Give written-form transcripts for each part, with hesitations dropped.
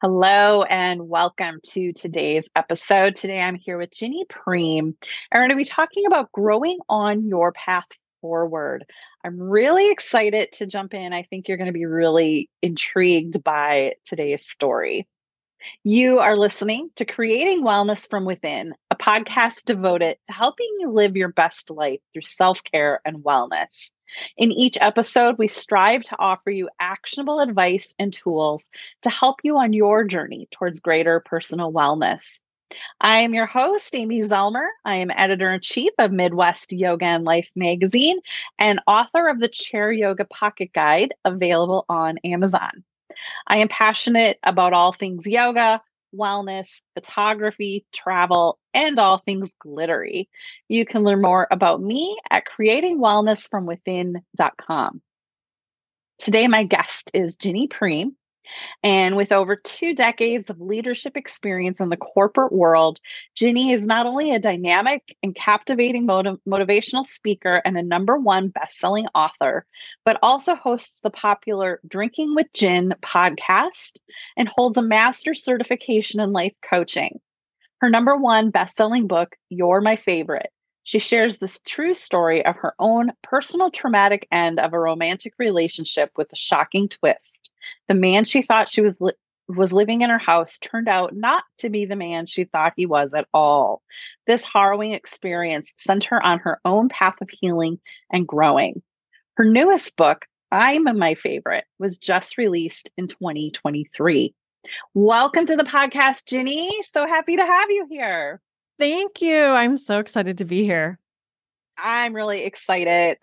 Hello and welcome to today's episode. Today I'm here with Ginny Preem, and we're going to be talking about growing on your path forward. I'm really excited to jump in. I think you're going to be really intrigued by today's story. You are listening to Creating Wellness from Within, a podcast devoted to helping you live your best life through self care and wellness. In each episode, we strive to offer you actionable advice and tools to help you on your journey towards greater personal wellness. I am your host, Amy Zelmer. I am editor in chief of Midwest Yoga and Life magazine and author of the Chair Yoga Pocket Guide, available on Amazon. I am passionate about all things yoga, wellness, photography, travel, and all things glittery. You can learn more about me at creatingwellnessfromwithin.com. Today, my guest is Ginny Preem. And with over 2 decades of leadership experience in the corporate world, Ginny is not only a dynamic and captivating motivational speaker and a #1 best-selling author, but also hosts the popular Drinking with Gin podcast and holds a master's certification in life coaching. Her #1 best-selling book, You're My Favorite. She shares this true story of her own personal traumatic end of a romantic relationship with a shocking twist. The man she thought she was living in her house turned out not to be the man she thought he was at all. This harrowing experience sent her on her own path of healing and growing. Her newest book, I'm My Favorite, was just released in 2023. Welcome to the podcast, Ginny. So happy to have you here. Thank you. I'm so excited to be here. I'm really excited.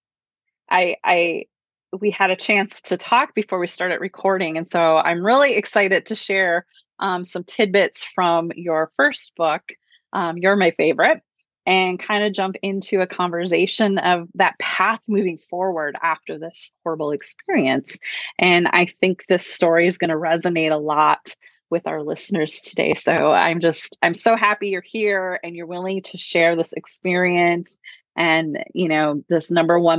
We had a chance to talk before we started recording, and so I'm really excited to share some tidbits from your first book, You're My Favorite, and kind of jump into a conversation of that path moving forward after this horrible experience. And I think this story is going to resonate a lot with our listeners today. So I'm so happy you're here and you're willing to share this experience and, this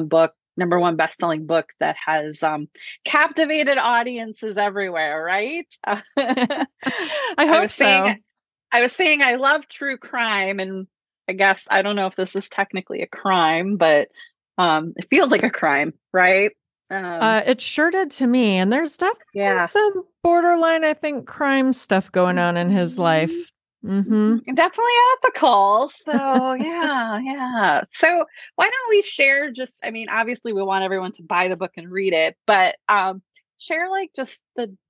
#1 best-selling book that has captivated audiences everywhere, right? I hope so. I was saying I love true crime, and I guess I don't know if this is technically a crime, but it feels like a crime, right? It sure did to me. And there's definitely some borderline, I think, crime stuff going on in his life. Definitely ethical. So yeah. So why don't we share obviously we want everyone to buy the book and read it, but share like just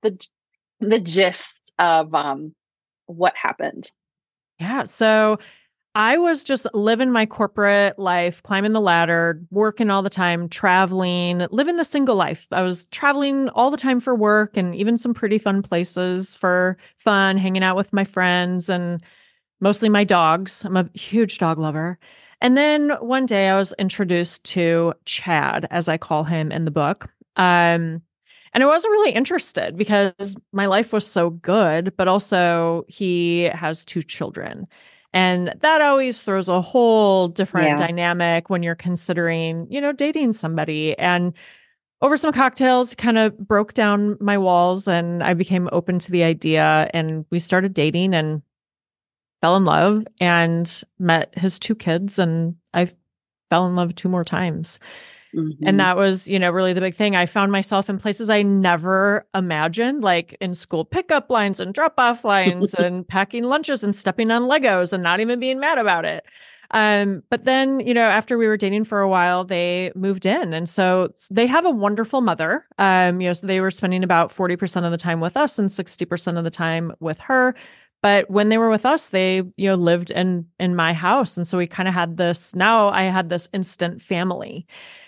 the gist of what happened. Yeah. So I was just living my corporate life, climbing the ladder, working all the time, traveling, living the single life. I was traveling all the time for work and even some pretty fun places for fun, hanging out with my friends and mostly my dogs. I'm a huge dog lover. And then one day I was introduced to Chad, as I call him in the book. And I wasn't really interested because my life was so good, but also he has 2 children. And that always throws a whole different dynamic when you're considering, dating somebody. And over some cocktails, kind of broke down my walls and I became open to the idea. And we started dating and fell in love and met his 2 kids. And I fell in love 2 more times. And that was, really the big thing. I found myself in places I never imagined, like in school pickup lines and drop-off lines and packing lunches and stepping on Legos and not even being mad about it. But then, after we were dating for a while, they moved in. And so they have a wonderful mother. So they were spending about 40% of the time with us and 60% of the time with her. But when they were with us, they, lived in my house. And so we kind of had now I had this instant family.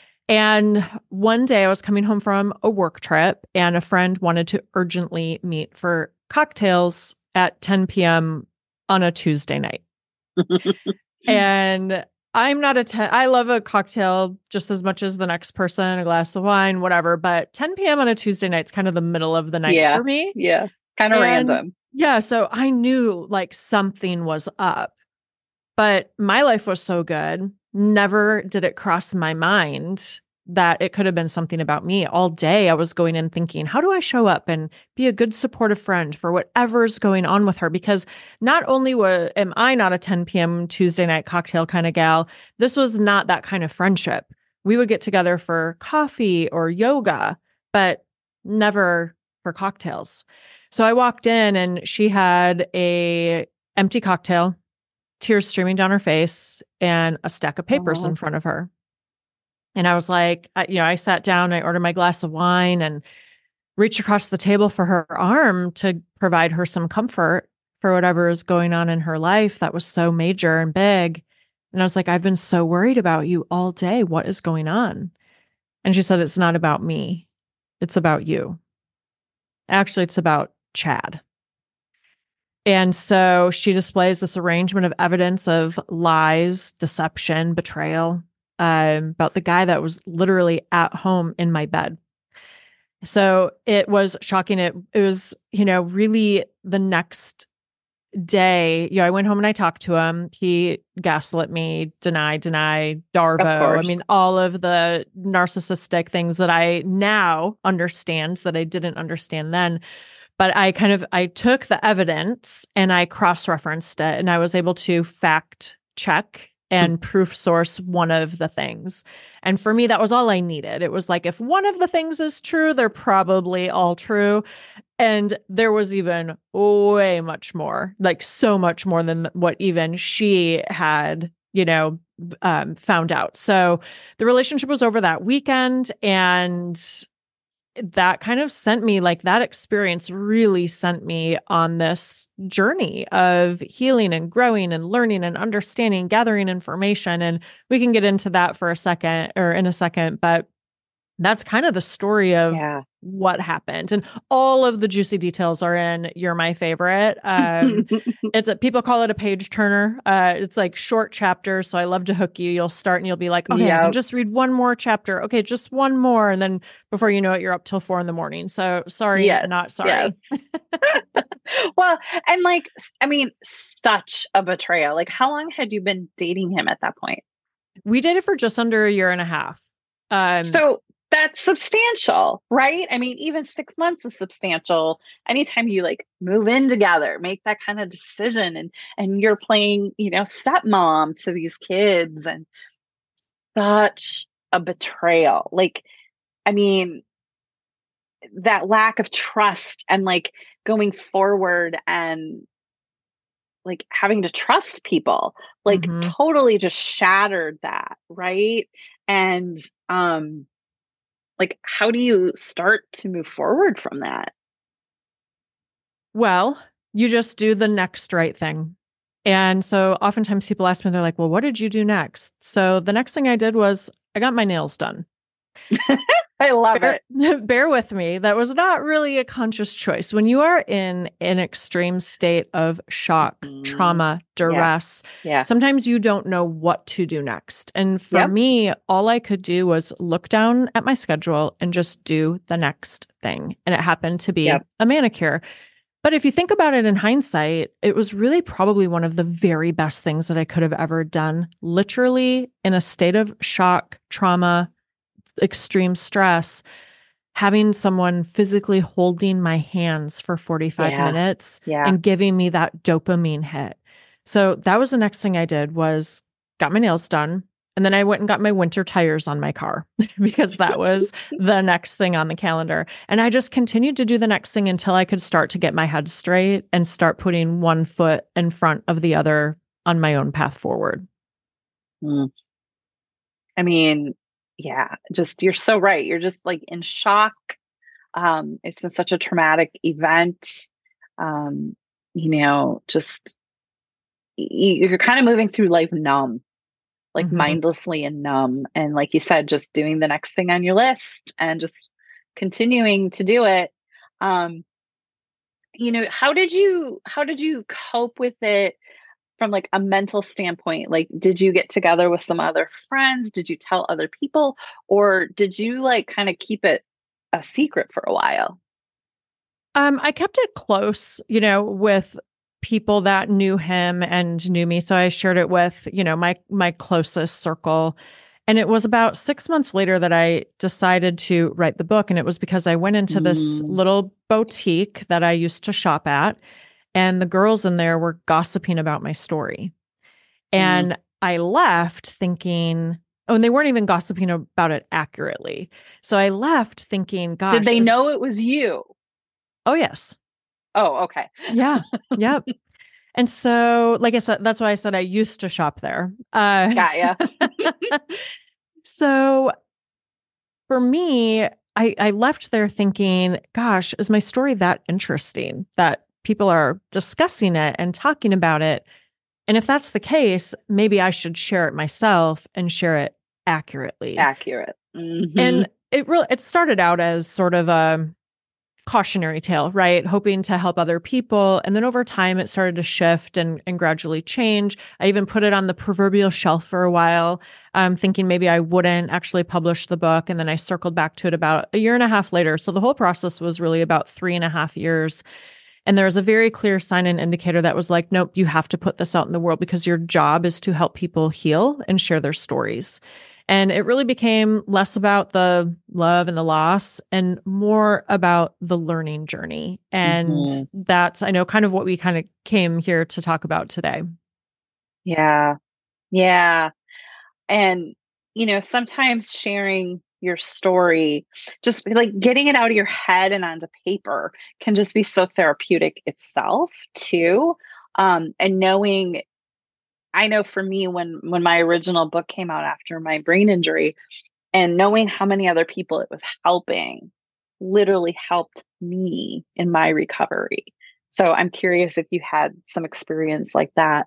And one day I was coming home from a work trip and a friend wanted to urgently meet for cocktails at 10 p.m. on a Tuesday night. And I'm not I love a cocktail just as much as the next person, a glass of wine, whatever. But 10 p.m. on a Tuesday night is kind of the middle of the night for me. Yeah. Kind of random. Yeah. So I knew like something was up, but my life was so good. Never did it cross my mind that it could have been something about me. All day I was going in thinking, how do I show up and be a good supportive friend for whatever's going on with her? Because not only am I not a 10 p.m. Tuesday night cocktail kind of gal, this was not that kind of friendship. We would get together for coffee or yoga, but never for cocktails. So I walked in and she had a empty cocktail, tears streaming down her face, and a stack of papers in front of her. And I was like, I sat down, I ordered my glass of wine and reached across the table for her arm to provide her some comfort for whatever is going on in her life that was so major and big. And I was like, I've been so worried about you all day. What is going on? And she said, it's not about me. It's about you. Actually, it's about Chad. And so she displays this arrangement of evidence of lies, deception, betrayal, about the guy that was literally at home in my bed. So it was shocking. It was, really the next day, I went home and I talked to him. He gaslit me, deny, Darvo. I mean, all of the narcissistic things that I now understand that I didn't understand then. But I took the evidence and I cross-referenced it, and I was able to fact check and proof source one of the things. And for me, that was all I needed. It was like, if one of the things is true, they're probably all true. And there was even way much more, like so much more than what even she had, found out. So the relationship was over that weekend, and that kind of sent me, like, that experience really sent me on this journey of healing and growing and learning and understanding, gathering information. And we can get into that in a second, but that's kind of the story of what happened. And all of the juicy details are in You're My Favorite. People call it a page turner. It's like short chapters. So I love to hook you. You'll start and you'll be like, okay, I can just read one more chapter. Okay, just one more. And then before you know it, you're up till 4 a.m. So sorry, not sorry. Yes. Well, and such a betrayal. Like, how long had you been dating him at that point? We dated for just under a year and a half. So that's substantial, right? I mean, even 6 months is substantial. Anytime you move in together, make that kind of decision, and you're playing, stepmom to these kids, and such a betrayal. I mean, that lack of trust and going forward and having to trust people, totally just shattered that, right? And how do you start to move forward from that? Well, you just do the next right thing. And so oftentimes people ask me, they're like, well, what did you do next? So the next thing I did was I got my nails done. I love it. Bear with me. That was not really a conscious choice. When you are in an extreme state of shock, trauma, duress, sometimes you don't know what to do next. And for me, all I could do was look down at my schedule and just do the next thing. And it happened to be a manicure. But if you think about it in hindsight, it was really probably one of the very best things that I could have ever done. Literally in a state of shock, trauma, extreme stress, having someone physically holding my hands for 45 minutes and giving me that dopamine hit. So that was the next thing I did, was got my nails done. And then I went and got my winter tires on my car because that was the next thing on the calendar. And I just continued to do the next thing until I could start to get my head straight and start putting one foot in front of the other on my own path forward. I mean, you're so right. You're just in shock. It's been such a traumatic event. Just you're kind of moving through life numb, mindlessly and numb. And like you said, just doing the next thing on your list and just continuing to do it. How did you cope with it from a mental standpoint? Did you get together with some other friends? Did you tell other people, or did you kind of keep it a secret for a while? I kept it close, with people that knew him and knew me. So I shared it with, my closest circle. And it was about 6 months later that I decided to write the book. And it was because I went into this Mm, little boutique that I used to shop at, and the girls in there were gossiping about my story. mm. And I left thinking, oh, and they weren't even gossiping about it accurately. So I left thinking, Did gosh, they know it was you? oh, yes. Oh, okay. Yeah. Yep. And so, like I said, that's why I said I used to shop there. Got ya. So for me, I left there thinking, gosh, is my story that interesting that people are discussing it and talking about it? And if that's the case, maybe I should share it myself and share it accurately. Accurate. And it started out as sort of a cautionary tale, right? Hoping to help other people. And then over time, it started to shift and gradually change. I even put it on the proverbial shelf for a while, thinking maybe I wouldn't actually publish the book. And then I circled back to it about a year and a half later. So the whole process was really about 3.5 years. And there was a very clear sign and indicator that was like, nope, you have to put this out in the world because your job is to help people heal and share their stories. And it really became less about the love and the loss and more about the learning journey. And Hmm. that's, I know, kind of what we kind of came here to talk about today. Yeah. Yeah. And, sometimes sharing your story, just like getting it out of your head and onto paper can just be so therapeutic itself too. And knowing, I know for me, when my original book came out after my brain injury, and knowing how many other people it was helping literally helped me in my recovery. So I'm curious if you had some experience like that.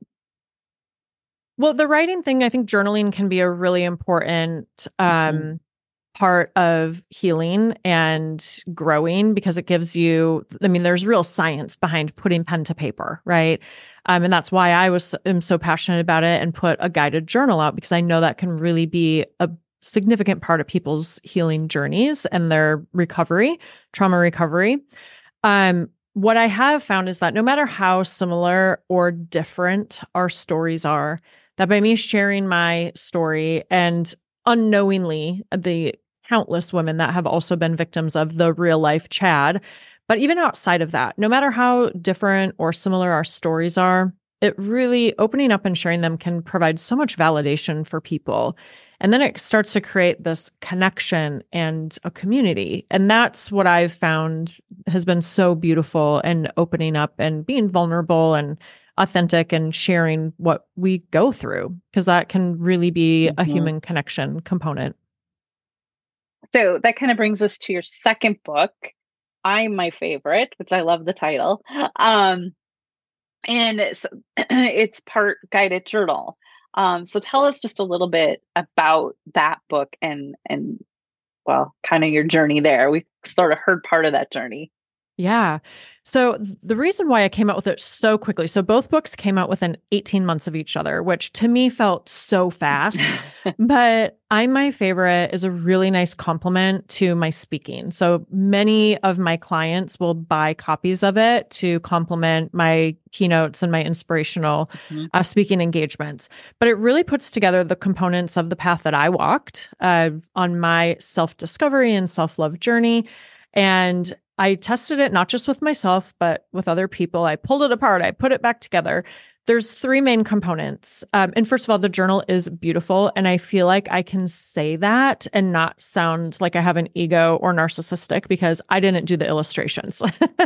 Well, the writing thing, I think journaling can be a really important Mhm. part of healing and growing because it gives you, I mean, there's real science behind putting pen to paper, right? And that's why am so passionate about it and put a guided journal out because I know that can really be a significant part of people's healing journeys and their recovery, trauma recovery. What I have found is that no matter how similar or different our stories are, that by me sharing my story and unknowingly the countless women that have also been victims of the real life Chad, but even outside of that, no matter how different or similar our stories are, it really opening up and sharing them can provide so much validation for people. And then it starts to create this connection and a community. And that's what I've found has been so beautiful and opening up and being vulnerable and authentic and sharing what we go through, because that can really be a Mhm. human connection component. So that kind of brings us to your second book, I'm My Favorite, which I love the title. Um, and it's part guided journal. So tell us just a little bit about that book and well, kind of your journey there. We've sort of heard part of that journey. Yeah. So the reason why I came out with it so quickly, so both books came out within 18 months of each other, which to me felt so fast. But I'm My Favorite is a really nice compliment to my speaking. So many of my clients will buy copies of it to complement my keynotes and my inspirational Mhm. speaking engagements. But it really puts together the components of the path that I walked on my self discovery and self love journey. And I tested it not just with myself, but with other people. I pulled it apart. I put it back together. There's three main components. And first of all, the journal is beautiful. And I feel like I can say that and not sound like I have an ego or narcissistic because I didn't do the illustrations.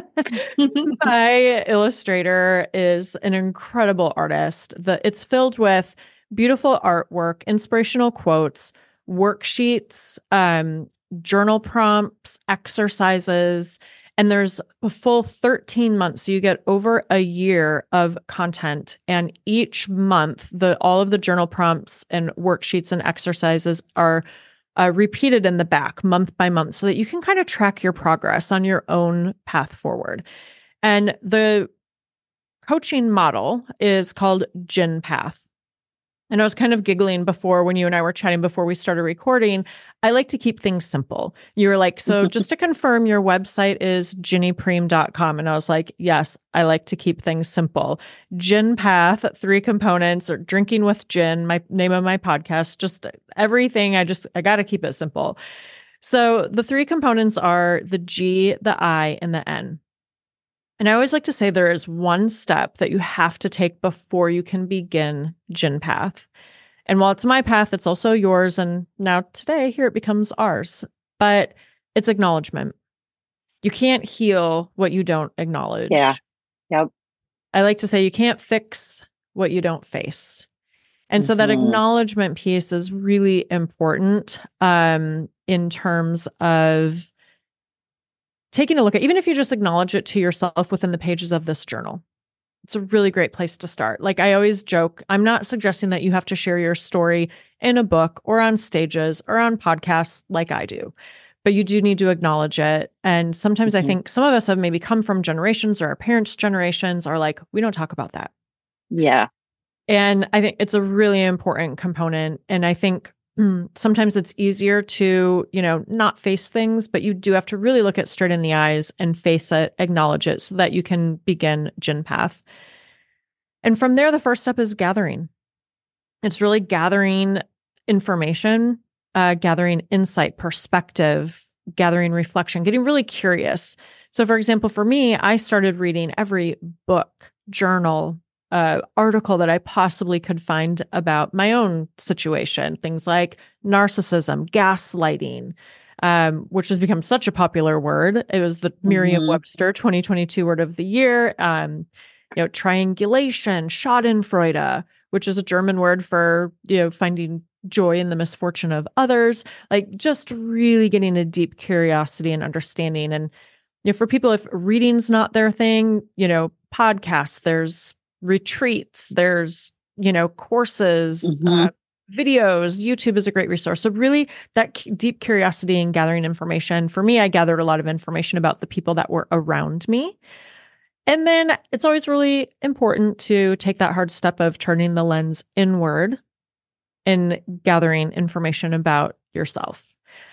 My illustrator is an incredible artist. It's filled with beautiful artwork, inspirational quotes, worksheets, journal prompts, exercises, and there's a full 13 months. So you get over a year of content. And each month, all of the journal prompts and worksheets and exercises are repeated in the back month by month so that you can kind of track your progress on your own path forward. And the coaching model is called Gin Path. And I was kind of giggling before when you and I were chatting before we started recording. I like to keep things simple. You were like, so just to confirm, your website is ginnypreem.com. And I was like, yes, I like to keep things simple. Gin Path, 3 components, or Drinking with Gin, my name of my podcast, just everything. I got to keep it simple. So the 3 components are the G, the I, and the N. And I always like to say there is one step that you have to take before you can begin Gin Path. And while it's my path, it's also yours. And now today, here it becomes ours. But it's acknowledgement. You can't heal what you don't acknowledge. Yeah. Yep. I like to say you can't fix what you don't face. And so that acknowledgement piece is really important in terms of taking a look at, even if you just acknowledge it to yourself within the pages of this journal, it's a really great place to start. Like I always joke, I'm not suggesting that you have to share your story in a book or on stages or on podcasts like I do, but you do need to acknowledge it. And sometimes I think some of us have maybe come from generations, or our parents' generations are like, we don't talk about that. Yeah. And I think it's a really important component. And I think sometimes it's easier to, not face things, but you do have to really look it straight in the eyes and face it, acknowledge it so that you can begin Gin Path. And from there, the first step is gathering. It's really gathering information, gathering insight, perspective, gathering reflection, getting really curious. So for example, for me, I started reading every book, journal, article that I possibly could find about my own situation, things like narcissism, gaslighting, which has become such a popular word. It was the Merriam-Webster 2022 word of the year. Triangulation, Schadenfreude, which is a German word for, finding joy in the misfortune of others, like just really getting a deep curiosity and understanding. And for people, if reading's not their thing, podcasts, there's retreats, there's, courses, videos, YouTube is a great resource. So really that deep curiosity and gathering information. For me, I gathered a lot of information about the people that were around me. And then it's always really important to take that hard step of turning the lens inward and gathering information about yourself.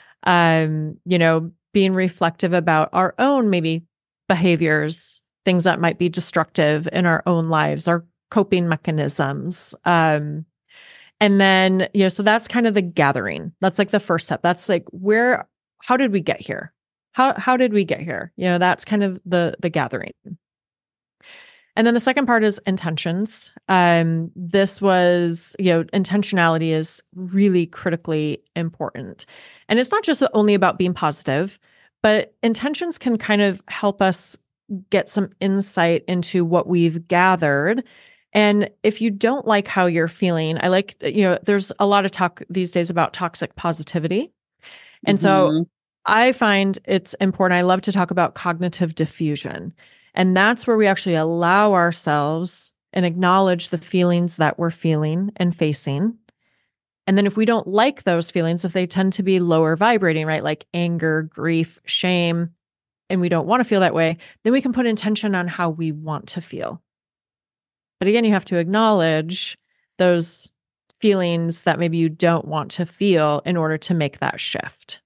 Being reflective about our own maybe behaviors, things that might be destructive in our own lives, our coping mechanisms. And then, so that's kind of the gathering. That's like the first step. That's like how did we get here? How did we get here? That's kind of the gathering. And then the second part is intentions. This was, intentionality is really critically important. And it's not just only about being positive, but intentions can kind of help us get some insight into what we've gathered. And if you don't like how you're feeling, I like, there's a lot of talk these days about toxic positivity. And so I find it's important. I love to talk about cognitive diffusion. And that's where we actually allow ourselves and acknowledge the feelings that we're feeling and facing. And then if we don't like those feelings, if they tend to be lower vibrating, right? Like anger, grief, shame, and we don't want to feel that way, then we can put intention on how we want to feel. But again, you have to acknowledge those feelings that maybe you don't want to feel in order to make that shift.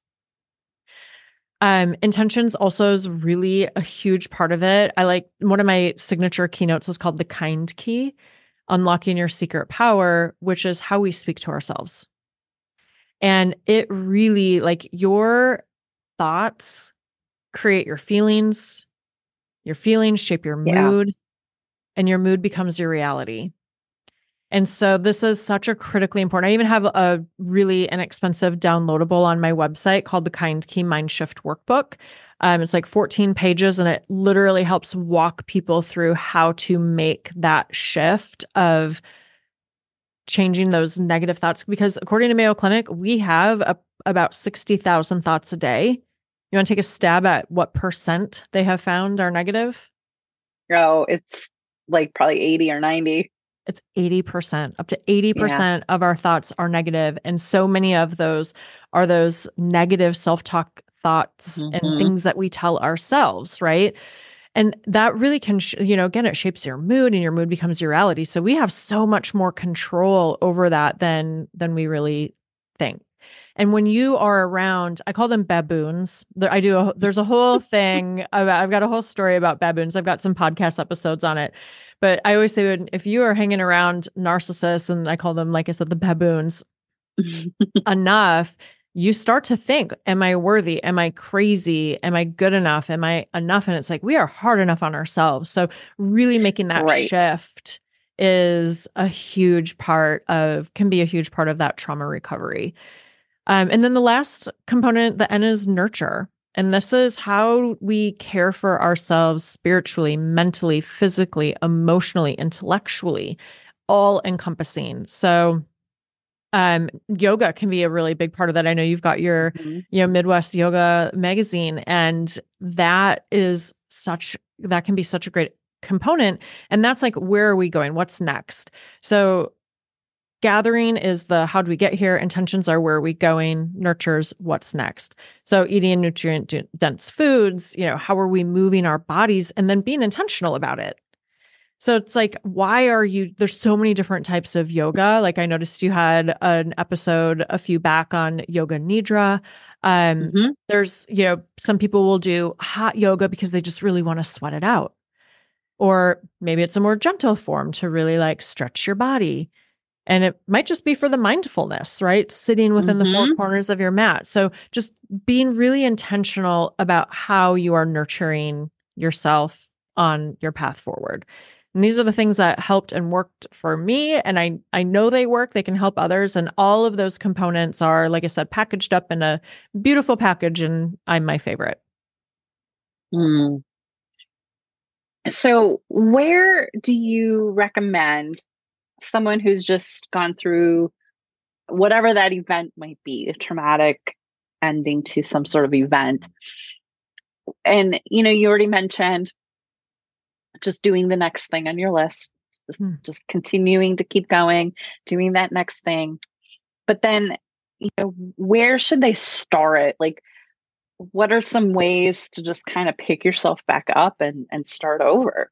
Intentions also is really a huge part of it. I like one of my signature keynotes is called the Kind Key, Unlocking Your Secret Power, which is how we speak to ourselves. And it really, like, your thoughts create your feelings shape your mood, and your mood becomes your reality. And so this is such a critically important. I even have a really inexpensive downloadable on my website called the Kind Key Mind Shift Workbook. It's like 14 pages, and it literally helps walk people through how to make that shift of changing those negative thoughts. Because according to Mayo Clinic, we have about 60,000 thoughts a day. You want to take a stab at what percent they have found are negative? Oh, it's like probably 80 or 90. It's 80%. Up to 80% of our thoughts are negative. And so many of those are those negative self-talk thoughts and things that we tell ourselves, right? And that really can, again, it shapes your mood and your mood becomes your reality. So we have so much more control over that than we really think. And when you are around, I call them baboons. There's a whole thing about, I've got a whole story about baboons. I've got some podcast episodes on it. But I always say, if you are hanging around narcissists, and I call them, like I said, the baboons, enough, you start to think, am I worthy? Am I crazy? Am I good enough? Am I enough? And it's like, we are hard enough on ourselves. So really making that Right. shift can be a huge part of that trauma recovery. And then the last component, the N, is nurture. And this is how we care for ourselves spiritually, mentally, physically, emotionally, intellectually, all encompassing. So yoga can be a really big part of that. I know you've got your, Mhm. Midwest Yoga magazine, and that can be such a great component. And that's like, where are we going? What's next? So gathering is the how do we get here? Intentions are where are we going? Nurtures what's next. So eating nutrient dense foods, how are we moving our bodies, and then being intentional about it. So it's like, there's so many different types of yoga. Like I noticed you had an episode a few back on yoga nidra. Mhm. There's, some people will do hot yoga because they just really want to sweat it out. Or maybe it's a more gentle form to really like stretch your body. And it might just be for the mindfulness, right? Sitting within the four Mhm. corners of your mat. So just being really intentional about how you are nurturing yourself on your path forward. And these are the things that helped and worked for me. And I know they work, they can help others. And all of those components are, like I said, packaged up in a beautiful package. And I'm my favorite. Mm. So, where do you recommend someone who's just gone through whatever that event might be, a traumatic ending to some sort of event? And, you already mentioned just doing the next thing on your list, just, Hmm. just continuing to keep going, doing that next thing. But then, where should they start it? Like, what are some ways to just kind of pick yourself back up and start over?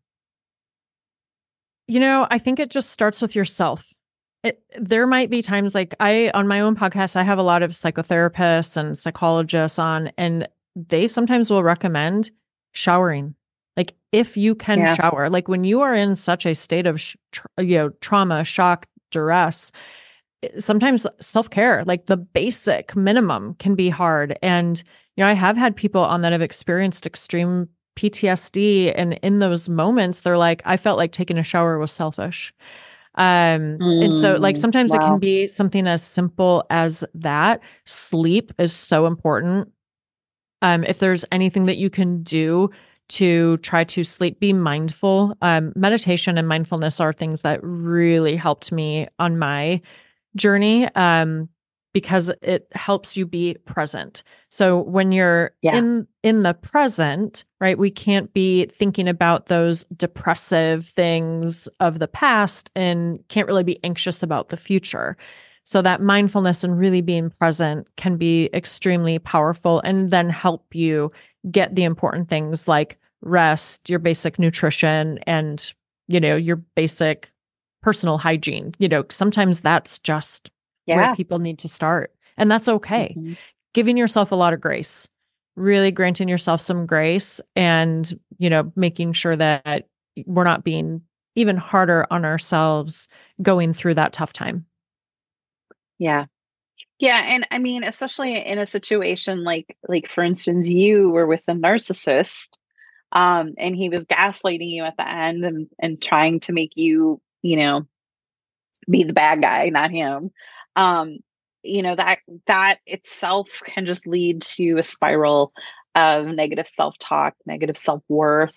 I think it just starts with yourself. There might be times like on my own podcast, I have a lot of psychotherapists and psychologists on, and they sometimes will recommend showering. Like if you can Yeah. shower, like when you are in such a state of, trauma, shock, duress, sometimes self-care, like the basic minimum, can be hard. And, I have had people on that have experienced extreme PTSD. And in those moments, they're like, I felt like taking a shower was selfish. And so like sometimes it can Wow. be something as simple as that. Sleep is so important. If there's anything that you can do to try to sleep, be mindful. Meditation and mindfulness are things that really helped me on my journey, because it helps you be present. So when you're Yeah. in the present, right, we can't be thinking about those depressive things of the past and can't really be anxious about the future. So that mindfulness and really being present can be extremely powerful, and then help you get the important things like rest, your basic nutrition, and your basic personal hygiene. Sometimes that's just where Yeah. people need to start. And that's okay. Mhm. Giving yourself a lot of grace, really granting yourself some grace, and, making sure that we're not being even harder on ourselves going through that tough time. Yeah. Yeah, and I mean, especially in a situation like for instance, you were with a narcissist, and he was gaslighting you at the end and trying to make you, be the bad guy, not him. Um, that itself can just lead to a spiral of negative self-talk, negative self-worth.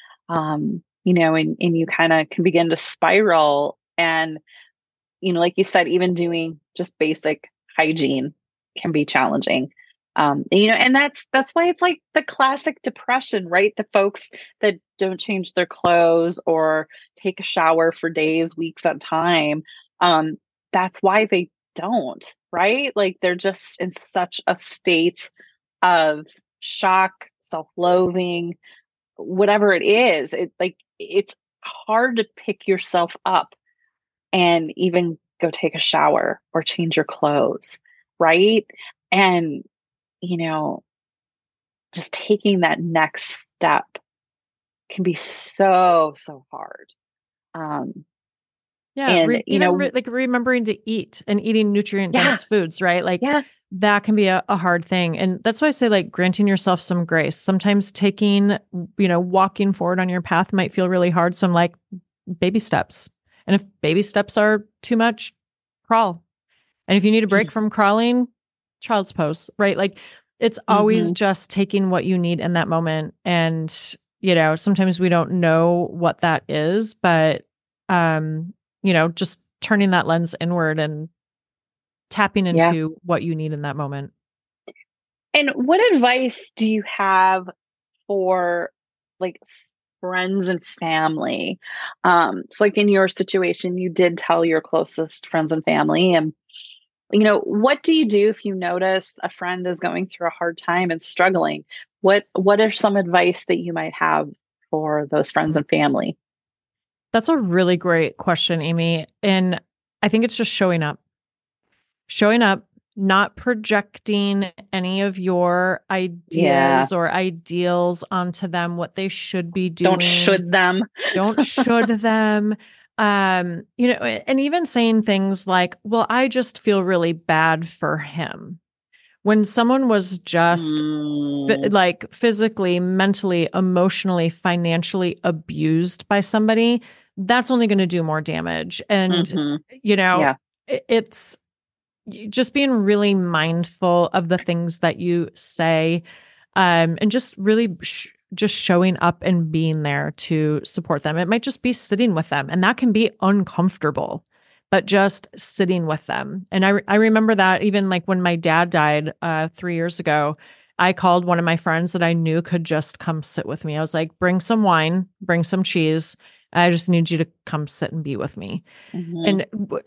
And you kind of can begin to spiral. And like you said, even doing just basic hygiene can be challenging. And that's why it's like the classic depression, right? The folks that don't change their clothes or take a shower for days, weeks at a time. Um, that's why they don't, right? Like they're just in such a state of shock, self-loathing, whatever it is, it's hard to pick yourself up and even go take a shower or change your clothes, right? And, you know, just taking that next step can be so, so hard. Um, Yeah, and, like remembering to eat and eating nutrient yeah, dense foods, right? Like yeah, that can be a hard thing. And that's why I say like granting yourself some grace. Sometimes taking, walking forward on your path might feel really hard. So I'm like, baby steps. And if baby steps are too much, crawl. And if you need a break from crawling, child's pose, right? Like it's always hmm just taking what you need in that moment. And, sometimes we don't know what that is, but, just turning that lens inward and tapping yeah. into what you need in that moment. And what advice do you have for like friends and family? So like in your situation, you did tell your closest friends and family, and what do you do if you notice a friend is going through a hard time and struggling? What are some advice that you might have for those friends and family? That's a really great question, Amy. And I think it's just showing up, not projecting any of your Yeah. ideas or ideals onto them, what they should be Don't doing. should them. Don't should them. And even saying things like, well, I just feel really bad for him. When someone was just Mm, like physically, mentally, emotionally, financially abused by somebody, that's only going to do more damage. And, hmm you know, Yeah. it's just being really mindful of the things that you say, and just really just showing up and being there to support them. It might just be sitting with them, and that can be uncomfortable, but just sitting with them. And I remember that even like when my dad died 3 years ago, I called one of my friends that I knew could just come sit with me. I was like, bring some wine, bring some cheese. I just need you to come sit and be with me. hmm And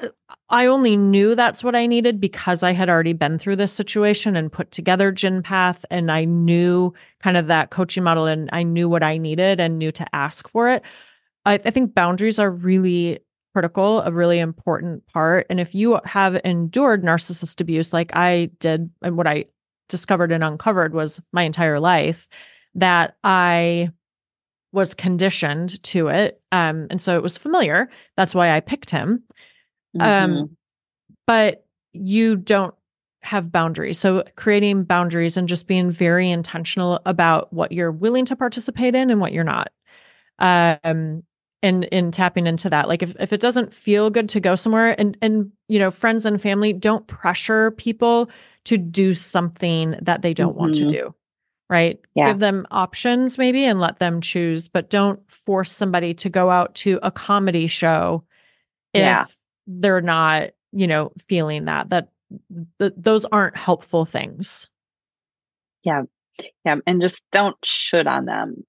I only knew that's what I needed because I had already been through this situation and put together Gin Path, and I knew kind of that coaching model, and I knew what I needed and knew to ask for it. I think boundaries are really critical, a really important part. And if you have endured narcissist abuse like I did, and what I discovered and uncovered was my entire life, that I was conditioned to it. And so it was familiar. That's why I picked him. Um, hmm but you don't have boundaries. So creating boundaries and just being very intentional about what you're willing to participate in and what you're not. Um, and in tapping into that. Like if it doesn't feel good to go somewhere, and friends and family, don't pressure people to do something that they don't want to hmm do. Right? Yeah. Give them options maybe and let them choose, but don't force somebody to go out to a comedy show Yeah. if they're not, feeling that those aren't helpful things. Yeah. Yeah. And just don't should on them.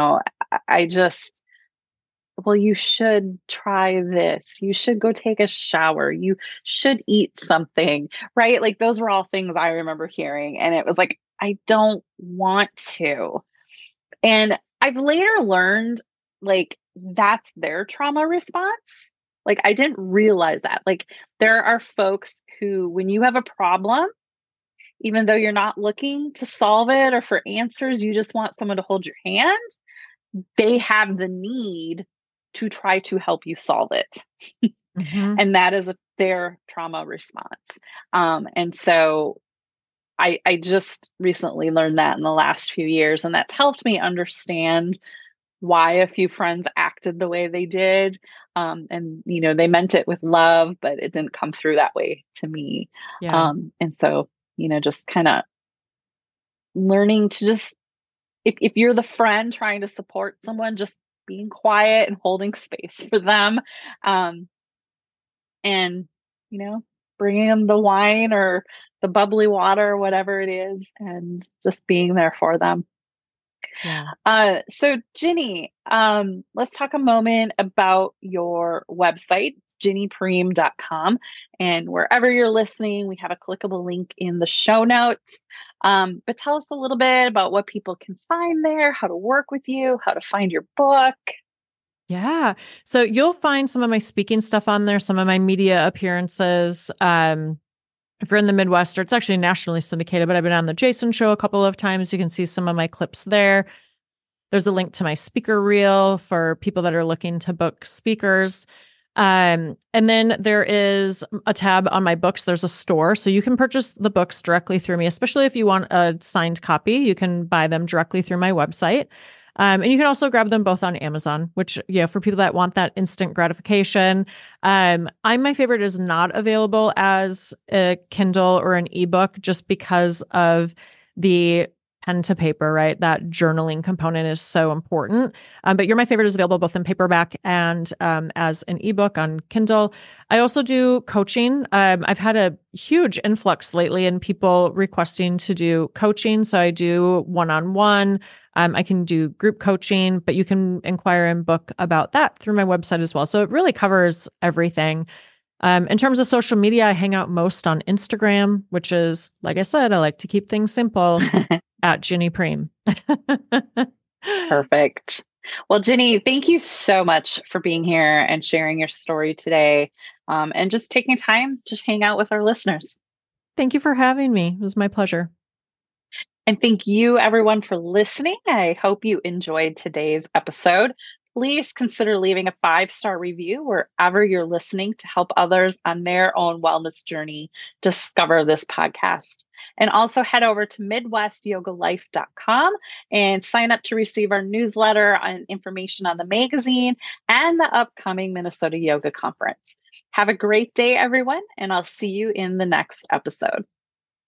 I just, well, you should try this. You should go take a shower. You should eat something, right? Like those were all things I remember hearing. And it was like, I don't want to. And I've later learned like that's their trauma response. Like I didn't realize that. Like there are folks who, when you have a problem, even though you're not looking to solve it or for answers, you just want someone to hold your hand, they have the need to try to help you solve it. Hmm. And that is their trauma response. And so I just recently learned that in the last few years, and that's helped me understand why a few friends acted the way they did. And, they meant it with love, but it didn't come through that way to me. Yeah. And so, just kind of learning to just, if you're the friend trying to support someone, just being quiet and holding space for them. Um, and, you know, bringing them the wine or the bubbly water, or whatever it is, and just being there for them. Yeah. So Ginny, let's talk a moment about your website, ginnypreem.com. And wherever you're listening, we have a clickable link in the show notes. But tell us a little bit about what people can find there, how to work with you, how to find your book. Yeah. So you'll find some of my speaking stuff on there, some of my media appearances. If you're in the Midwest, or it's actually nationally syndicated, but I've been on the Jason Show a couple of times. You can see some of my clips there. There's a link to my speaker reel for people that are looking to book speakers. And then there is a tab on my books. There's a store. So you can purchase the books directly through me, especially if you want a signed copy. You can buy them directly through my website. And you can also grab them both on Amazon, which, for people that want that instant gratification. My favorite is not available as a Kindle or an ebook just because of the pen to paper, right? That journaling component is so important. But My Favorite is available both in paperback and as an ebook on Kindle. I also do coaching. I've had a huge influx lately in people requesting to do coaching. So I do one-on-one. I can do group coaching, but you can inquire and book about that through my website as well. So it really covers everything. In terms of social media, I hang out most on Instagram, which is, like I said, I like to keep things simple at Ginny Preem. Perfect. Well, Ginny, thank you so much for being here and sharing your story today, and just taking time to hang out with our listeners. Thank you for having me. It was my pleasure. And thank you, everyone, for listening. I hope you enjoyed today's episode. Please consider leaving a 5-star review wherever you're listening to help others on their own wellness journey discover this podcast. And also head over to MidwestYogaLife.com and sign up to receive our newsletter and information on the magazine and the upcoming Minnesota Yoga Conference. Have a great day, everyone, and I'll see you in the next episode.